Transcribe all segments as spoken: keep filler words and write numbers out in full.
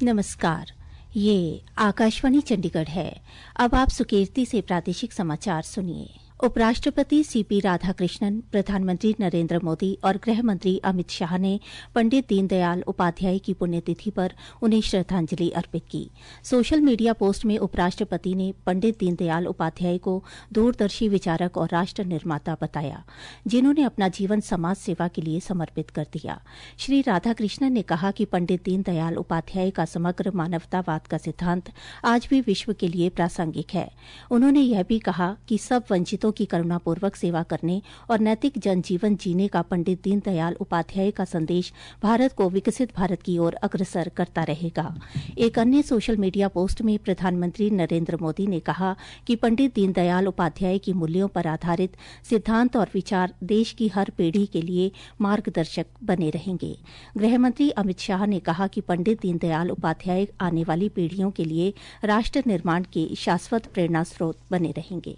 नमस्कार, ये आकाशवाणी चंडीगढ़ है। अब आप सुकीर्ति से प्रादेशिक समाचार सुनिए। उपराष्ट्रपति सीपी राधाकृष्णन, प्रधानमंत्री नरेंद्र मोदी और गृह मंत्री अमित शाह ने पंडित दीनदयाल उपाध्याय की पुण्यतिथि पर उन्हें श्रद्धांजलि अर्पित की। सोशल मीडिया पोस्ट में उपराष्ट्रपति ने पंडित दीनदयाल उपाध्याय को दूरदर्शी विचारक और राष्ट्र निर्माता बताया, जिन्होंने अपना जीवन समाज सेवा के लिए समर्पित कर दिया। श्री राधाकृष्णन ने कहा कि पंडित दीनदयाल उपाध्याय का समग्र मानवतावाद का सिद्धांत आज भी विश्व के लिए प्रासंगिक है। उन्होंने यह भी कहा कि सब वंचितों की करुणापूर्वक सेवा करने और नैतिक जनजीवन जीने का पंडित दीनदयाल उपाध्याय का संदेश भारत को विकसित भारत की ओर अग्रसर करता रहेगा। एक अन्य सोशल मीडिया पोस्ट में प्रधानमंत्री नरेंद्र मोदी ने कहा कि पंडित दीनदयाल उपाध्याय की मूल्यों पर आधारित सिद्धांत और विचार देश की हर पीढ़ी के लिए मार्गदर्शक बने रहेंगे। गृहमंत्री अमित शाह ने कहा कि पंडित दीनदयाल उपाध्याय आने वाली पीढ़ियों के लिए राष्ट्र निर्माण के शाश्वत प्रेरणा स्रोत बने रहेंगे।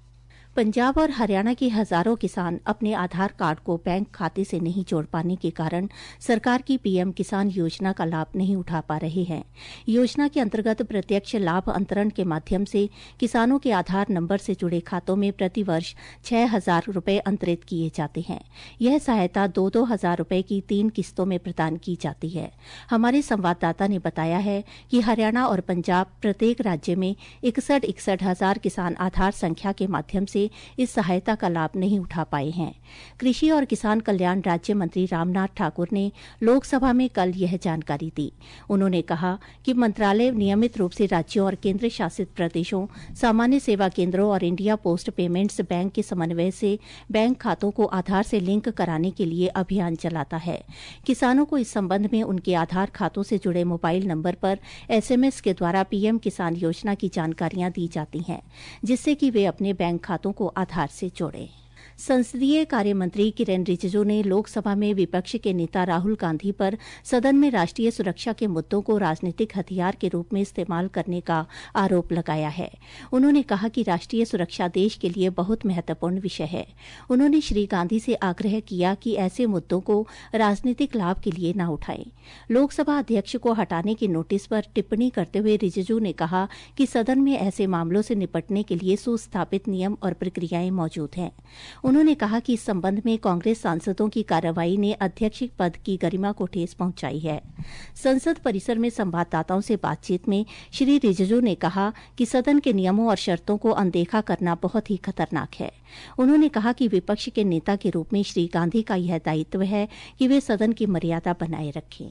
पंजाब और हरियाणा के हजारों किसान अपने आधार कार्ड को बैंक खाते से नहीं जोड़ पाने के कारण सरकार की पीएम किसान योजना का लाभ नहीं उठा पा रहे हैं। योजना के अंतर्गत प्रत्यक्ष लाभ अंतरण के माध्यम से किसानों के आधार नंबर से जुड़े खातों में प्रति वर्ष छह हजार रुपये अंतरित किए जाते हैं। यह सहायता दो दो हजार रुपये की तीन किस्तों में प्रदान की जाती है। हमारे संवाददाता ने बताया है कि हरियाणा और पंजाब प्रत्येक राज्य में इकसठ इकसठ हजार किसान आधार संख्या के माध्यम से इस सहायता का लाभ नहीं उठा पाए हैं। कृषि और किसान कल्याण राज्य मंत्री रामनाथ ठाकुर ने लोकसभा में कल यह जानकारी दी। उन्होंने कहा कि मंत्रालय नियमित रूप से राज्यों और केंद्र शासित प्रदेशों, सामान्य सेवा केंद्रों और इंडिया पोस्ट पेमेंट्स बैंक के समन्वय से बैंक खातों को आधार से लिंक कराने के लिए अभियान चलाता है। किसानों को इस संबंध में उनके आधार खातों से जुड़े मोबाइल नंबर पर एसएमएस के द्वारा पीएम किसान योजना की जानकारियां दी जाती हैं, जिससे कि वे अपने बैंक खातों को आधार से जोड़ें। संसदीय कार्य मंत्री किरेन रिजिजू ने लोकसभा में विपक्ष के नेता राहुल गांधी पर सदन में राष्ट्रीय सुरक्षा के मुद्दों को राजनीतिक हथियार के रूप में इस्तेमाल करने का आरोप लगाया है। उन्होंने कहा कि राष्ट्रीय सुरक्षा देश के लिए बहुत महत्वपूर्ण विषय है। उन्होंने श्री गांधी से आग्रह किया कि ऐसे मुद्दों को राजनीतिक लाभ के लिए न उठाएं। लोकसभा अध्यक्ष को हटाने के नोटिस पर टिप्पणी करते हुए रिजिजू ने कहा कि सदन में ऐसे मामलों से निपटने के लिए सुस्थापित नियम और प्रक्रियाएं मौजूद हैं। उन्होंने कहा कि इस संबंध में कांग्रेस सांसदों की कार्रवाई ने अध्यक्ष पद की गरिमा को ठेस पहुंचाई है। संसद परिसर में संवाददाताओं से बातचीत में श्री रिजिजू ने कहा कि सदन के नियमों और शर्तों को अनदेखा करना बहुत ही खतरनाक है। उन्होंने कहा कि विपक्ष के नेता के रूप में श्री गांधी का यह दायित्व है कि वे सदन की मर्यादा बनाए रखें।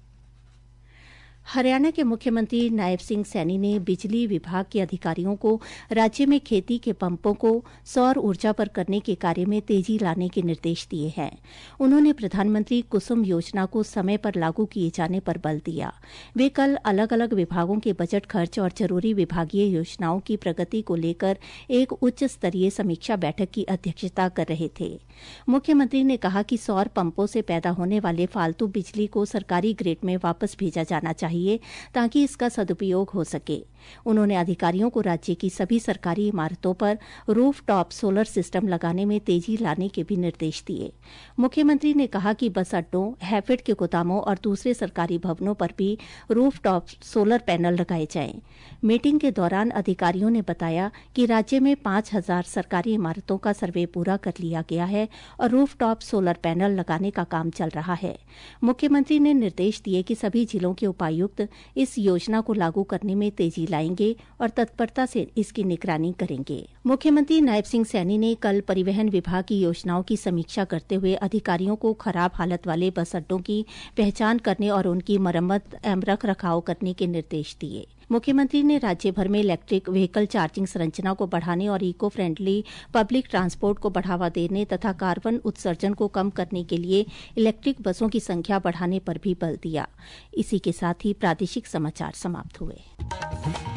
हरियाणा के मुख्यमंत्री नायब सिंह सैनी ने बिजली विभाग के अधिकारियों को राज्य में खेती के पंपों को सौर ऊर्जा पर करने के कार्य में तेजी लाने के निर्देश दिए हैं। उन्होंने प्रधानमंत्री कुसुम योजना को समय पर लागू किए जाने पर बल दिया। वे कल अलग अलग विभागों के बजट खर्च और जरूरी विभागीय योजनाओं की प्रगति को लेकर एक उच्च स्तरीय समीक्षा बैठक की अध्यक्षता कर रहे थे। मुख्यमंत्री ने कहा कि सौर पंपों से पैदा होने वाले फालतू बिजली को सरकारी ग्रिड में वापस भेजा जाना चाहिए ताकि इसका सदुपयोग हो सके। उन्होंने अधिकारियों को राज्य की सभी सरकारी इमारतों पर रूफटॉप सोलर सिस्टम लगाने में तेजी लाने के भी निर्देश दिए। मुख्यमंत्री ने कहा कि बस अड्डों, हैफेड के गोदामों और दूसरे सरकारी भवनों पर भी रूफटॉप सोलर पैनल लगाए जाएं। मीटिंग के दौरान अधिकारियों ने बताया कि राज्य में पांच हजार सरकारी इमारतों का सर्वे पूरा कर लिया गया है और रूफटॉप सोलर पैनल लगाने का काम चल रहा है। मुख्यमंत्री ने निर्देश दिए कि सभी जिलों के उपायुक्त इस योजना को लागू करने में तेजी लाएंगे और तत्परता से इसकी निगरानी करेंगे। मुख्यमंत्री नायब सिंह सैनी ने कल परिवहन विभाग की योजनाओं की समीक्षा करते हुए अधिकारियों को खराब हालत वाले बस अड्डों की पहचान करने और उनकी मरम्मत एवं रख रखाव करने के निर्देश दिए। मुख्यमंत्री ने राज्य भर में इलेक्ट्रिक व्हीकल चार्जिंग संरचना को बढ़ाने और इको फ्रेंडली पब्लिक ट्रांसपोर्ट को बढ़ावा देने तथा कार्बन उत्सर्जन को कम करने के लिए इलेक्ट्रिक बसों की संख्या बढ़ाने पर भी बल दिया। इसी के साथ ही प्रादेशिक समाचार समाप्त हुए।